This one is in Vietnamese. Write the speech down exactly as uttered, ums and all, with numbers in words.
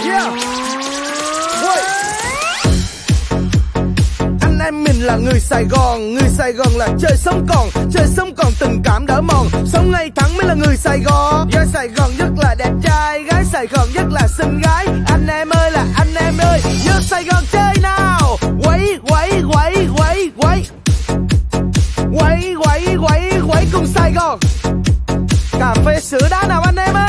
Yeah. Ôi. Anh em mình là người Sài Gòn, người Sài Gòn là chơi sống còn, chơi sống còn tình cảm đỡ mòn, sống ngay thẳng mới là người Sài Gòn. Do Sài Gòn rất là đẹp trai, gái Sài Gòn rất là xinh gái. Anh em ơi là anh em ơi, vô Sài Gòn chơi nào. Quẩy quẩy quẩy quẩy quẩy quẩy quẩy quẩy quẩy cùng Sài Gòn. Cà phê sữa đá nào anh em ơi.